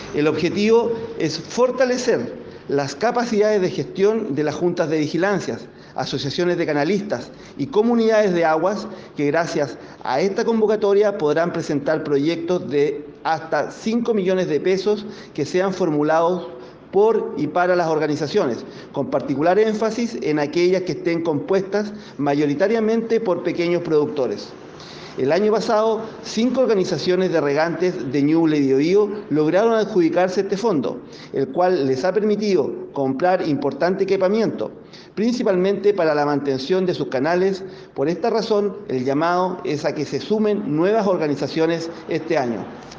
El objetivo es fortalecer las capacidades de gestión de las juntas de vigilancias, asociaciones de canalistas y comunidades de aguas que gracias a esta convocatoria podrán presentar proyectos de hasta 5 millones de pesos que sean formulados por y para las organizaciones, con particular énfasis en aquellas que estén compuestas mayoritariamente por pequeños productores. El año pasado, 5 organizaciones de regantes de Ñuble y Biobío lograron adjudicarse este fondo, el cual les ha permitido comprar importante equipamiento, principalmente para la mantención de sus canales. Por esta razón, el llamado es a que se sumen nuevas organizaciones este año.